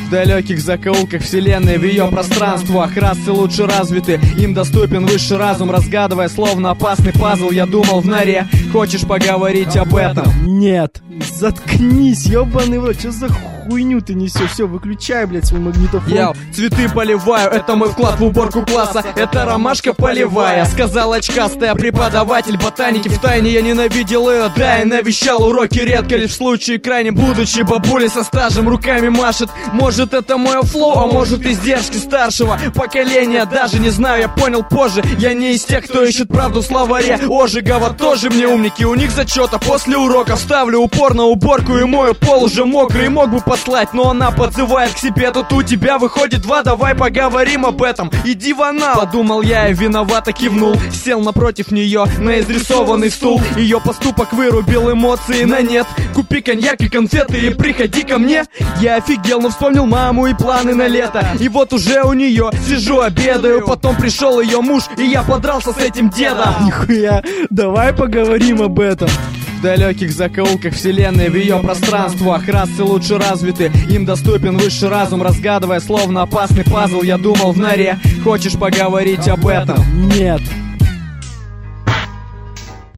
В далеких закоулках вселенной, в ее пространствах расы лучше развиты, им доступен высший разум. Разгадывая словно опасный пазл, я думал в норе. Хочешь поговорить об этом? Нет. Заткнись, ёбаный в рот, что за хуйню ты несешь? Все, выключай, блядь, свой магнитофон. Я цветы поливаю, это мой вклад в уборку класса. Это ромашка полевая, сказал очкастая преподаватель ботаники. Втайне я ненавидел ее, да, и навещал уроки редко, лишь в случае крайнем. Будучи бабулей со стажем, руками машет. Может это мое флоу, а может издержки старшего поколения. Даже не знаю, я понял позже. Я не из тех, кто ищет правду в словаре. Ожегова тоже мне умники, у них зачета после уроков. Ставлю упор на уборку и мою пол уже мокрый. Мог бы послать, но она подзывает к себе. Тут у тебя выходит два, давай поговорим об этом. Иди в анал. Подумал я и виновато кивнул. Сел напротив нее на изрисованный стул. Ее поступок вырубил эмоции на нет. Купи коньяк и конфеты и приходи ко мне. Я офигел, но вспомнил маму и планы на лето. И вот уже у нее сижу, обедаю. Потом пришел ее муж, и я подрался с этим дедом. Нихуя, давай поговорим об этом. В далеких закоулках вселенной, в ее пространствах расы лучше развиты, им доступен высший разум. Разгадывая словно опасный пазл, я думал в норе. Хочешь поговорить об этом? Нет.